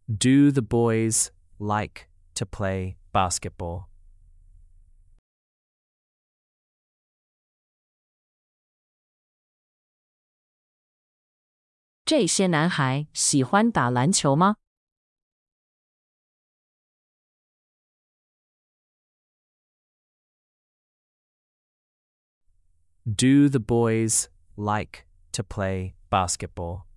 Do the boys like to play basketball? 这些男孩喜欢打篮球吗？ Do the boys like to play basketball?